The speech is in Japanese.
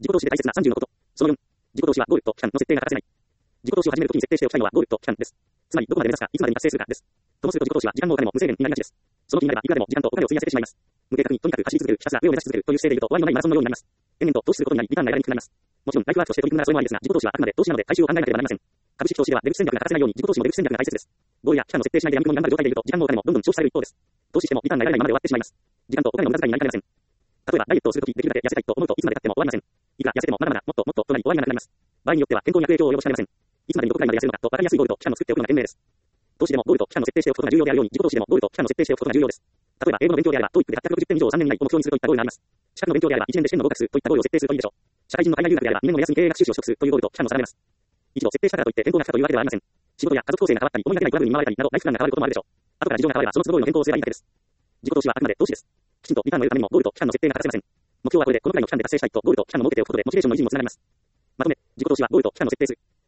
自己投資で大切な30のこと。その4、自己投資はゴールと期間の設定が欠かせない。自己投資を始めるときに設定しておきたいのはゴールと期間です。つまり、どこまで目指すか、いつまでに達成するかです。ともすると自己投資は時間もお金も無制限になりがちです。その気になれば、いくらでも時間とお金を費やせてしまいます。無計画にとにかく走り続ける、ひたすら上を目指し続けるという姿勢でいると終わりのないマラソンのようになります。延々と投資することになり、リターンが得られにくくなります。もちろん、ライフワークとして取り組むならそれもありですが、自己投資はあくまで投資なので回収を考えなければなりません。株式投資では出口戦略が欠かせないように、自己投資も出口戦略が大切です。ゴールや期間を設定しないで闇雲に頑張る状態でいると、時間もお金もどんどん消費される一方です。投資してもリターンが得られないままで終わってしまいます。時間とお金の無駄遣いになりかねません。例えば、ダイエットをするとき、できるだけ痩せたいと思うといつまで経っても終わりません。いくら痩せてもまだまだもっともっととなり終わりがなくなります。場合によっては健康に悪影響を及ぼしかねません。いつまでにどこくらいまで痩せるのかと分かりやすいゴールと期間を作っておくのが賢明です。投資でもゴールと期間を設定しておくことが重要であるように、自己投資でもゴールと期間を設定しておくことが重要です。例えば、英語の勉強であれば、TOEIC で860点以上を3年以内を目標にするといったゴールがあります。資格の勉強であれば、1年で試験の合格数といったゴールを設定するといいでしょう。社会人の海外留学であれば、2年の目安に経営学修士を取得するというゴールと期間を定めます。一度設定したからといって健康が来たというわけではありません。仕事や家族構成が変わったり、思いがけないトラブルに見舞われたりなど、ライフプランが変わることもあるでしょう。後から事情が変われば、その都合の変更をすればいいだけです。自己投資はあくまで投資です。きちんとリターンを得るためにも、ゴールと期間の設定が欠かせません。目標はこれでこのくらいの期間で達成したいとゴールと期間の設けておくことでモチベーションの維持にもつながります。まとめ、自己投資はゴールと期間の設定する。